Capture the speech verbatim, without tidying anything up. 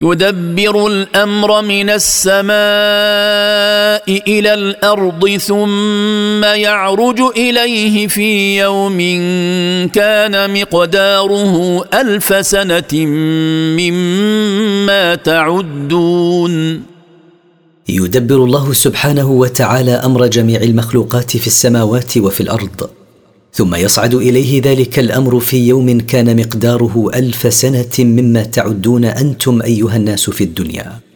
يدبر الأمر من السماء إلى الأرض ثم يعرج إليه في يوم كان مقداره ألف سنة مما تعدون. يدبر الله سبحانه وتعالى أمر جميع المخلوقات في السماوات وفي الأرض، ثم يصعد إليه ذلك الأمر في يوم كان مقداره ألف سنة مما تعدون أنتم أيها الناس في الدنيا.